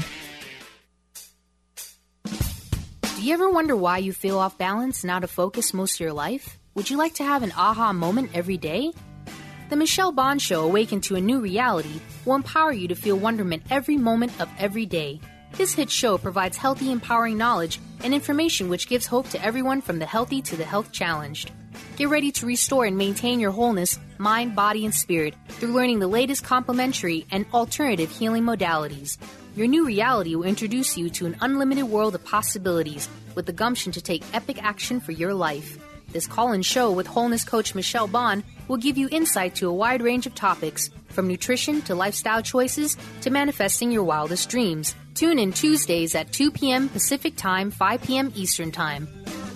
Speaker 1: Do you ever wonder why you feel off balance and out of focus most of your life? Would you like to have an aha moment every day? The Michelle Bond Show, Awaken to a New Reality, will empower you to feel wonderment every moment of every day. This hit show provides healthy, empowering knowledge and information which gives hope to everyone from the healthy to the health challenged. Get ready to restore and maintain your wholeness, mind, body, and spirit through learning the latest complementary and alternative healing modalities. Your new reality will introduce you to an unlimited world of possibilities with the gumption to take epic action for your life. This call-in show with wholeness coach Michelle Bond will give you insight to a wide range of topics, from nutrition to lifestyle choices to manifesting your wildest dreams. Tune in Tuesdays at 2 p.m. Pacific Time, 5 p.m. Eastern Time.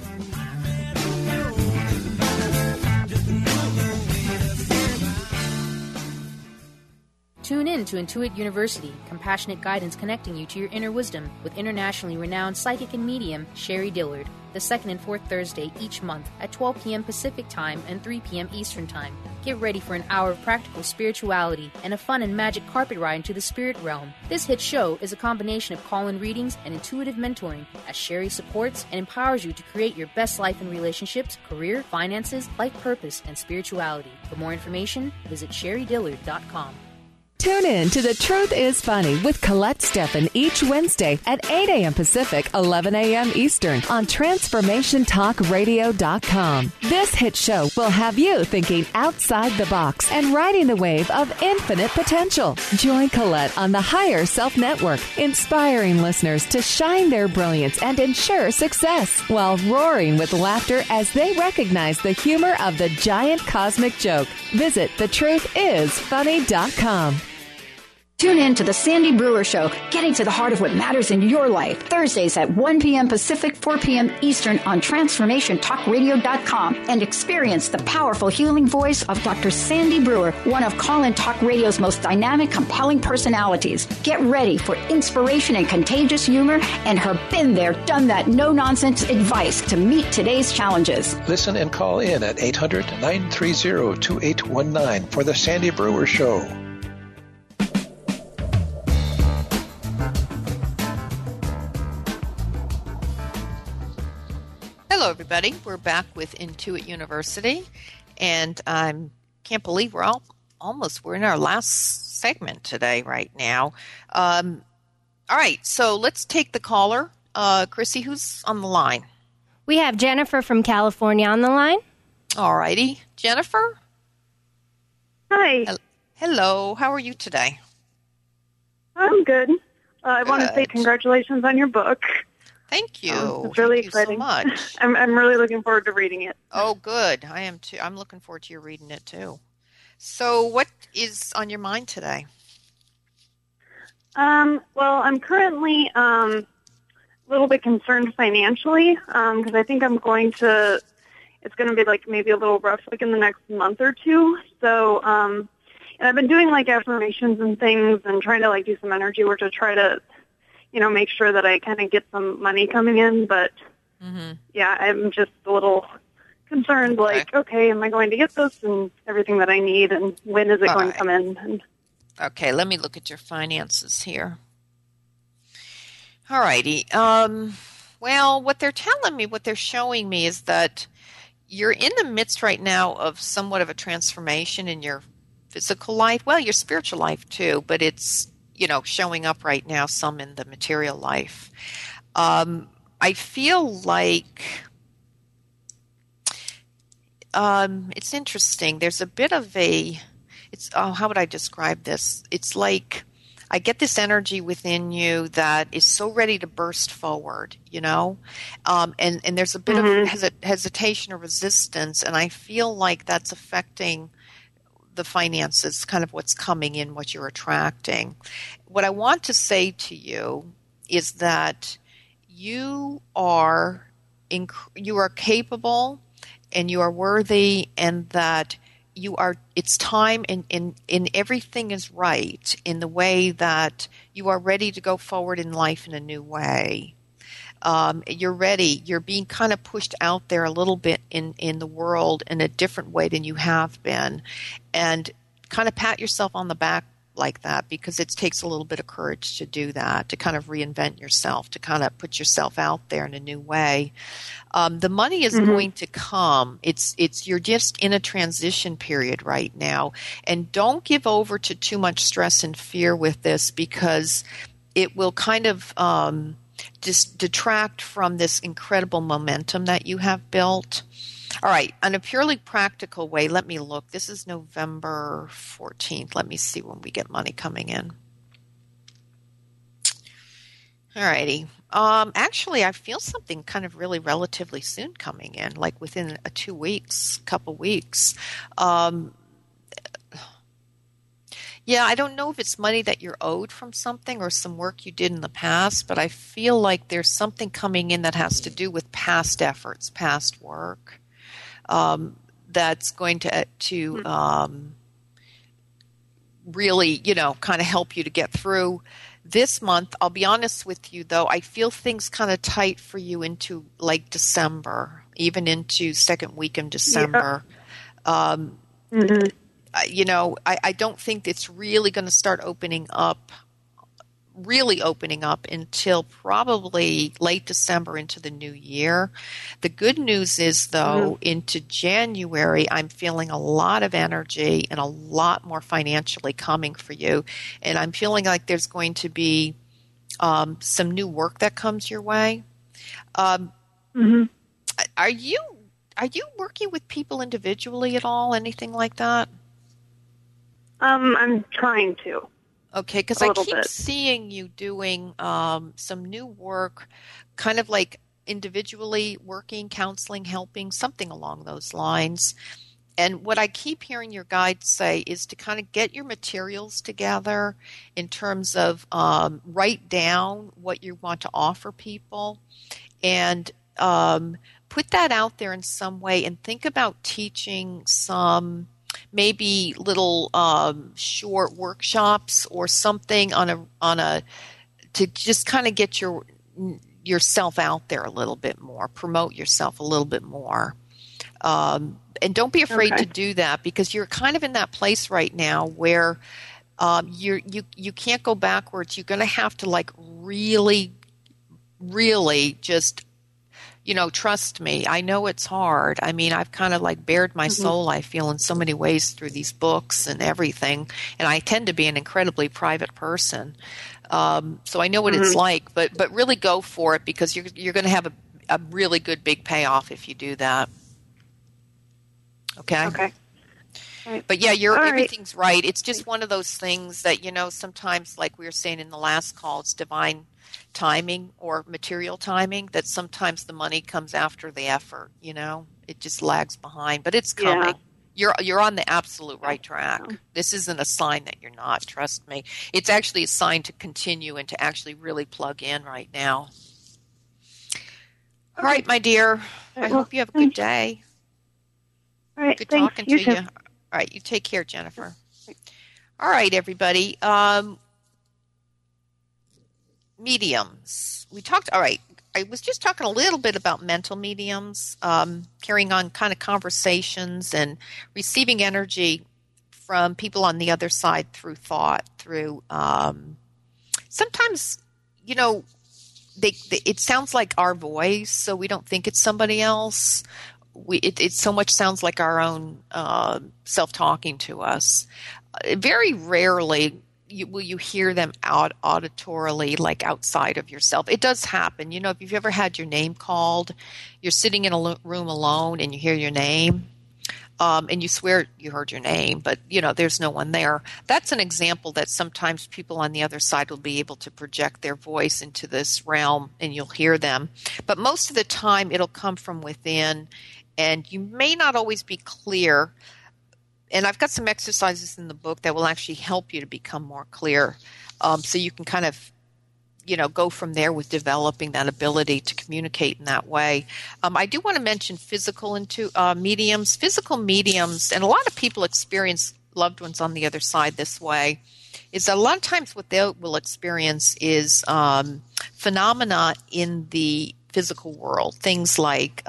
Speaker 1: Tune in to Intuit University, compassionate guidance connecting you to your inner wisdom with internationally renowned psychic and medium Sherry Dillard, the second and fourth Thursday each month at 12 p.m. Pacific Time and 3 p.m. Eastern Time. Get ready for an hour of practical spirituality and a fun and magic carpet ride into the spirit realm. This hit show is a combination of call-in readings and intuitive mentoring as Sherry supports and empowers you to create your best life in relationships, career, finances, life purpose, and spirituality. For more information, visit SherryDillard.com.
Speaker 2: Tune in to The Truth is Funny with Colette Steffen each Wednesday at 8 a.m. Pacific, 11 a.m. Eastern on TransformationTalkRadio.com. This hit show will have you thinking outside the box and riding the wave of infinite potential. Join Colette on the Higher Self Network, inspiring listeners to shine their brilliance and ensure success while roaring with laughter as they recognize the humor of the giant cosmic joke. Visit TheTruthIsFunny.com.
Speaker 12: Tune in to The Sandy Brewer Show, getting to the heart of what matters in your life. Thursdays at 1 p.m. Pacific, 4 p.m. Eastern on TransformationTalkRadio.com and experience the powerful healing voice of Dr. Sandy Brewer, one of Call-In Talk Radio's most dynamic, compelling personalities. Get ready for inspiration and contagious humor and her been there, done that, no-nonsense advice to meet today's challenges.
Speaker 13: Listen and call in at 800-930-2819 for The Sandy Brewer Show.
Speaker 3: Hello, everybody. We're back with Intuit University, and I can't believe we're in our last segment today right now. All right, so let's take the caller. Chrissy, who's on the line?
Speaker 7: We have Jennifer from California on the line.
Speaker 3: All righty. Jennifer?
Speaker 14: Hi.
Speaker 3: Hello. How are you today?
Speaker 14: I'm good. I want to say congratulations on your book.
Speaker 3: Thank you.
Speaker 14: It's really
Speaker 3: exciting.
Speaker 14: So much. I'm really looking forward to reading it.
Speaker 3: Oh, good. I am too. I'm looking forward to you reading it too. So, what is on your mind today?
Speaker 14: Well, I'm currently a little bit concerned financially because I think it's going to be like maybe a little rough like in the next month or two. So, and I've been doing like affirmations and things and trying to like do some energy work to try to make sure that I kind of get some money coming in. But, yeah, I'm just a little concerned, like, okay, am I going to get this and everything that I need, and when is it going to come in? And
Speaker 3: okay, let me look at your finances here. All righty. Well, what they're telling me, what they're showing me is that you're in the midst right now of somewhat of a transformation in your physical life. Well, your spiritual life too, but it's, showing up right now some in the material life. I feel like it's interesting. There's a bit of how would I describe this? It's like I get this energy within you that is so ready to burst forward, and there's a bit of hesitation or resistance, and I feel like that's affecting the finances, kind of what's coming in, what you're attracting. What I want to say to you is that you are capable and you are worthy, and that it's time and everything is right in the way that you are ready to go forward in life in a new way. You're ready. You're being kind of pushed out there a little bit in the world in a different way than you have been. And kind of pat yourself on the back like that, because it takes a little bit of courage to do that, to kind of reinvent yourself, to kind of put yourself out there in a new way. The money is going to come. You're just in a transition period right now, and don't give over to too much stress and fear with this, because it will kind of just detract from this incredible momentum that you have built. All right, on a purely practical way, let me look. This is November 14th. Let me see when we get money coming in. All righty. Actually, I feel something kind of really relatively soon coming in, like within couple weeks. Yeah, I don't know if it's money that you're owed from something or some work you did in the past, but I feel like there's something coming in that has to do with past efforts, past work. That's going to really, kind of help you to get through this month. I'll be honest with you, though, I feel things kind of tight for you into like December, even into second week in December. Yeah. I don't think it's really going to start opening up until probably late December into the new year. The good news is, though, into January, I'm feeling a lot of energy and a lot more financially coming for you. And I'm feeling like there's going to be some new work that comes your way. Are you working with people individually at all? Anything like that?
Speaker 14: I'm trying to.
Speaker 3: Okay, because I keep seeing you doing some new work, kind of like individually working, counseling, helping, something along those lines. And what I keep hearing your guides say is to kind of get your materials together in terms of write down what you want to offer people and put that out there in some way, and think about teaching some maybe little short workshops or something on a to just kind of get yourself out there a little bit more, promote yourself a little bit more, and don't be afraid to do that, because you're kind of in that place right now where you can't go backwards. You're going to have to like really just trust me. I know it's hard. I mean, I've kind of like bared my soul, I feel, in so many ways through these books and everything. And I tend to be an incredibly private person. So I know what it's like, but really go for it, because you're going to have a really good big payoff if you do that. Okay? Okay. Right. But yeah, everything's right. It's just one of those things that, sometimes, like we were saying in the last call, it's divine timing or material timing, that sometimes the money comes after the effort, it just lags behind, but it's coming. You're on the absolute right track. This isn't a sign that you're not, trust me. It's actually a sign to continue and to actually really plug in right now. All right, my dear. I hope you have a good day.
Speaker 14: All right.
Speaker 3: Good talking to you. All right, you take care, Jennifer. All right, everybody. Mediums. We talked, all right, I was just talking a little bit about mental mediums, carrying on kind of conversations and receiving energy from people on the other side through thought, through sometimes, it sounds like our voice, so we don't think it's somebody else. It so much sounds like our own self-talking to us. Very rarely will you hear them out auditorily, like outside of yourself. It does happen. If you've ever had your name called, you're sitting in a room alone and you hear your name, and you swear you heard your name, but, there's no one there. That's an example that sometimes people on the other side will be able to project their voice into this realm and you'll hear them. But most of the time it'll come from within, and you may not always be clear. And I've got some exercises in the book that will actually help you to become more clear, so you can kind of, go from there with developing that ability to communicate in that way. I do want to mention physical mediums. Physical mediums, and a lot of people experience loved ones on the other side this way, is that a lot of times what they will experience is phenomena in the physical world. Things like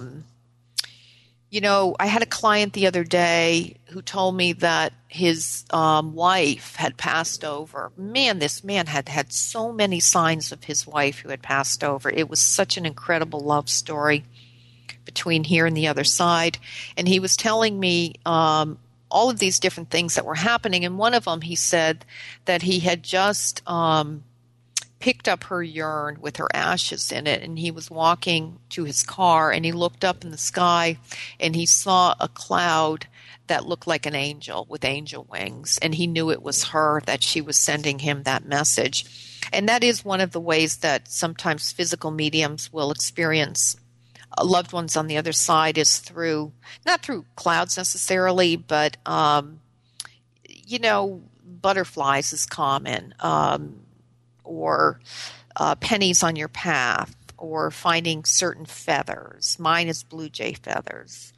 Speaker 3: I had a client the other day who told me that his wife had passed over. Man, this man had so many signs of his wife who had passed over. It was such an incredible love story between here and the other side. And he was telling me all of these different things that were happening. And one of them, he said that he had just picked up her urn with her ashes in it, and he was walking to his car, and he looked up in the sky and he saw a cloud that looked like an angel with angel wings, and he knew it was her, that she was sending him that message. And that is one of the ways that sometimes physical mediums will experience loved ones on the other side, is through, not through clouds necessarily, but butterflies is common, or pennies on your path, or finding certain feathers. Mine is blue jay feathers.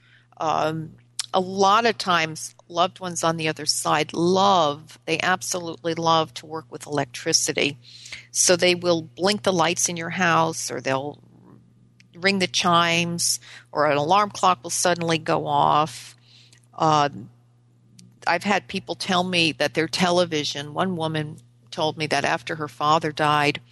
Speaker 3: A lot of times, loved ones on the other side they absolutely love to work with electricity. So they will blink the lights in your house, or they'll ring the chimes, or an alarm clock will suddenly go off. I've had people tell me that their television, one woman told me that after her father died,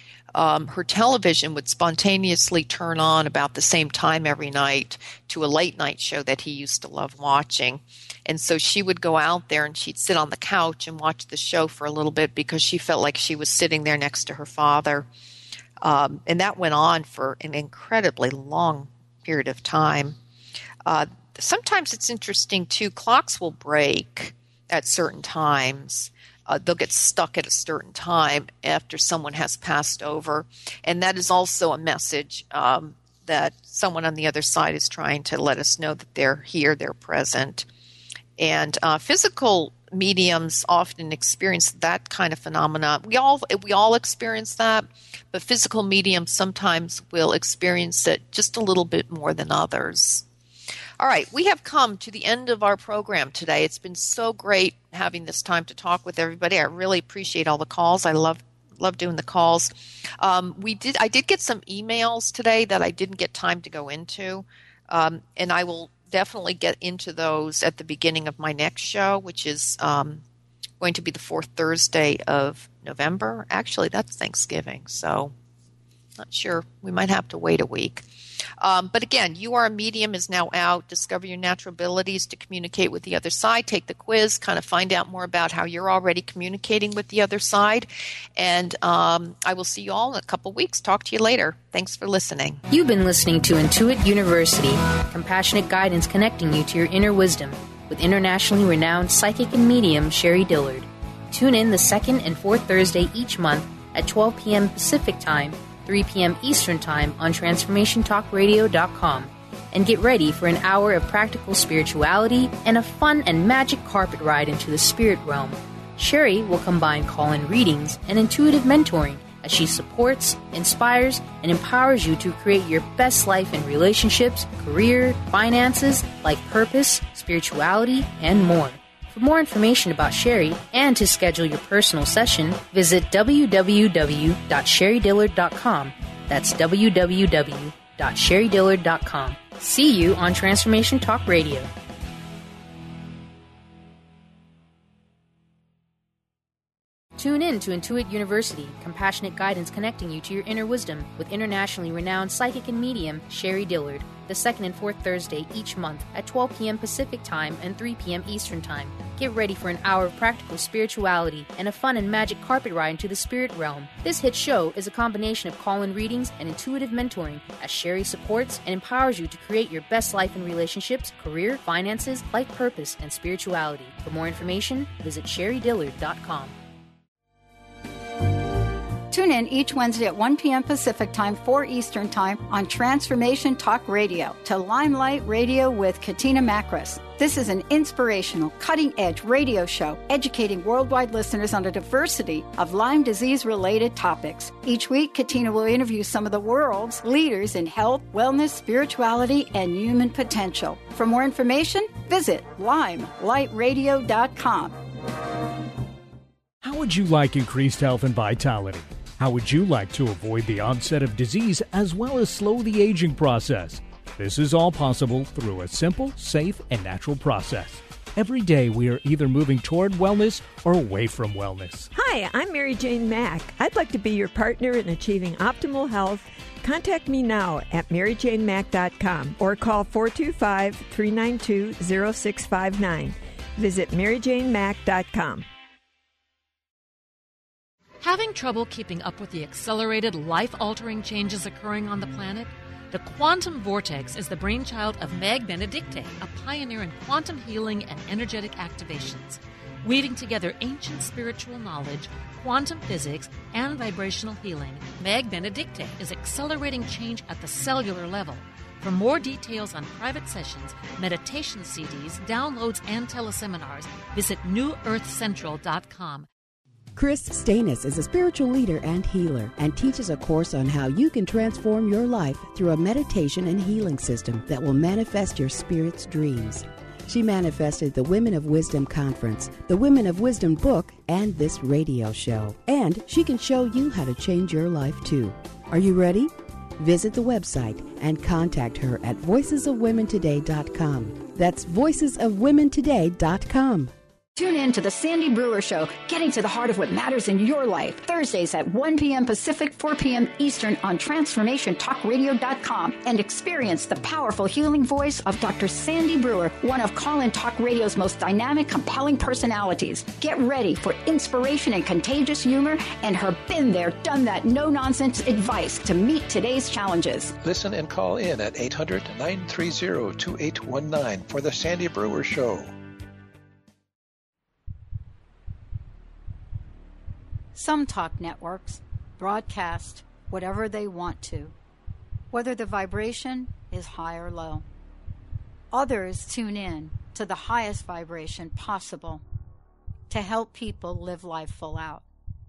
Speaker 3: her television would spontaneously turn on about the same time every night to a late night show that he used to love watching. And so she would go out there and she'd sit on the couch and watch the show for a little bit because she felt like she was sitting there next to her father. And that went on for an incredibly long period of time. Sometimes it's interesting, too. Clocks will break at certain times. They'll get stuck at a certain time after someone has passed over. And that is also a message that someone on the other side is trying to let us know that they're here, they're present. And physical mediums often experience that kind of phenomena. We all experience that, but physical mediums sometimes will experience it just a little bit more than others. All right, we have come to the end of our program today. It's been so great having this time to talk with everybody. I really appreciate all the calls. I love doing the calls. I did get some emails today that I didn't get time to go into, and I will definitely get into those at the beginning of my next show, which is going to be the fourth Thursday of November. Actually, that's Thanksgiving, so not sure. We might have to wait a week. But again, You Are a Medium is now out. Discover your natural abilities to communicate with the other side. Take the quiz, kind of find out more about how you're already communicating with the other side. And I will see you all in a couple weeks. Talk to you later. Thanks for listening.
Speaker 1: You've been listening to Intuit University, compassionate guidance connecting you to your inner wisdom, with internationally renowned psychic and medium Sherry Dillard. Tune in the second and fourth Thursday each month at 12 p.m. Pacific Time, 3 p.m. Eastern Time on TransformationTalkRadio.com, and get ready for an hour of practical spirituality and a fun and magic carpet ride into the spirit realm. Sherry will combine call-in readings and intuitive mentoring as she supports, inspires, and empowers you to create your best life in relationships, career, finances, life purpose, spirituality, and more. For more information about Sherry and to schedule your personal session, visit www.sherrydillard.com. That's www.sherrydillard.com. See you on Transformation Talk Radio. Tune in to Intuit University, compassionate guidance connecting you to your inner wisdom with internationally renowned psychic and medium Sherry Dillard, the second and fourth Thursday each month at 12 p.m. Pacific Time and 3 p.m. Eastern Time. Get ready for an hour of practical spirituality and a fun and magic carpet ride into the spirit realm. This hit show is a combination of call-in readings and intuitive mentoring as Sherry supports and empowers you to create your best life in relationships, career, finances, life purpose, and spirituality. For more information, visit sherrydillard.com.
Speaker 12: Tune in each Wednesday at 1 p.m. Pacific Time, 4 Eastern Time on Transformation Talk Radio to Limelight Radio with Katina Makris. This is an inspirational, cutting-edge radio show educating worldwide listeners on a diversity of Lyme disease-related topics. Each week, Katina will interview some of the world's leaders in health, wellness, spirituality, and human potential. For more information, visit limelightradio.com.
Speaker 15: How would you like increased health and vitality? How would you like to avoid the onset of disease as well as slow the aging process? This is all possible through a simple, safe, and natural process. Every day we are either moving toward wellness or away from wellness.
Speaker 16: Hi, I'm Mary Jane Mack. I'd like to be your partner in achieving optimal health. Contact me now at maryjanemack.com or call 425-392-0659. Visit maryjanemack.com.
Speaker 17: Having trouble keeping up with the accelerated, life-altering changes occurring on the planet? The Quantum Vortex is the brainchild of Meg Benedicte, a pioneer in quantum healing and energetic activations. Weaving together ancient spiritual knowledge, quantum physics, and vibrational healing, Meg Benedicte is accelerating change at the cellular level. For more details on private sessions, meditation CDs, downloads, and teleseminars, visit newearthcentral.com.
Speaker 18: Chris Stanis is a spiritual leader and healer and teaches a course on how you can transform your life through a meditation and healing system that will manifest your spirit's dreams. She manifested the Women of Wisdom Conference, the Women of Wisdom book, and this radio show. And she can show you how to change your life too. Are you ready? Visit the website and contact her at voicesofwomentoday.com. That's voicesofwomentoday.com.
Speaker 12: Tune in to The Sandy Brewer Show, getting to the heart of what matters in your life. Thursdays at 1 p.m. Pacific, 4 p.m. Eastern on TransformationTalkRadio.com and experience the powerful healing voice of Dr. Sandy Brewer, one of Call-In Talk Radio's most dynamic, compelling personalities. Get ready for inspiration and contagious humor and her been there, done that, no-nonsense advice to meet today's challenges.
Speaker 13: Listen and call in at 800-930-2819 for The Sandy Brewer Show.
Speaker 12: Some talk networks broadcast whatever they want to, whether the vibration is high or low. Others tune in to the highest vibration possible to help people live life full out.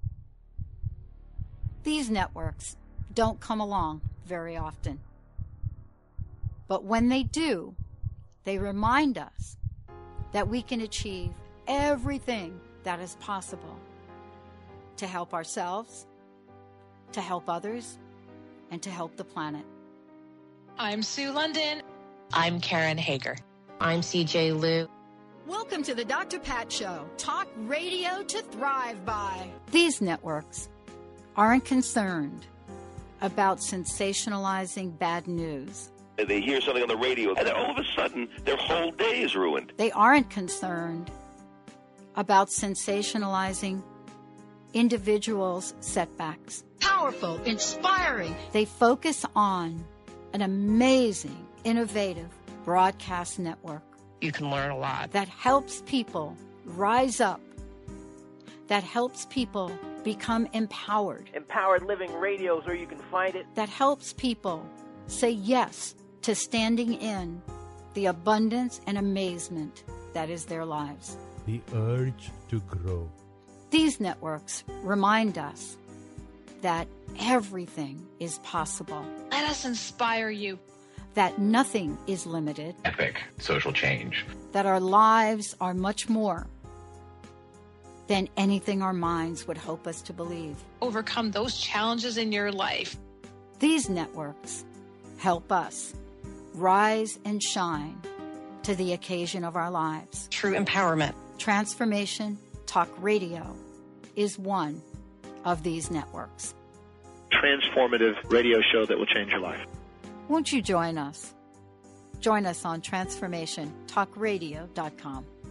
Speaker 12: These networks don't come along very often. But when they do, they remind us that we can achieve everything that is possible to help ourselves, to help others, and to help the planet.
Speaker 19: I'm Sue London. I'm Karen Hager. I'm CJ Liu.
Speaker 12: Welcome to the Dr. Pat Show, talk radio to thrive by. These networks aren't concerned about sensationalizing bad news.
Speaker 20: They hear something on the radio, and then all of a sudden, their whole day is ruined.
Speaker 12: They aren't concerned about sensationalizing individuals' setbacks. Powerful, inspiring. They focus on an amazing, innovative broadcast network.
Speaker 19: You can learn a lot.
Speaker 12: That helps people rise up. That helps people become empowered.
Speaker 21: Empowered Living Radio is where you can find it.
Speaker 12: That helps people say yes to standing in the abundance and amazement that is their lives.
Speaker 22: The urge to grow.
Speaker 12: These networks remind us that everything is possible.
Speaker 19: Let us inspire you.
Speaker 12: That nothing is limited.
Speaker 23: Epic social change.
Speaker 12: That our lives are much more than anything our minds would hope us to believe.
Speaker 19: Overcome those challenges in your life.
Speaker 12: These networks help us rise and shine to the occasion of our lives.
Speaker 19: True empowerment.
Speaker 12: Transformation Talk Radio is one of these networks.
Speaker 4: Transformative radio show that will change your life.
Speaker 12: Won't you join us? Join us on TransformationTalkRadio.com.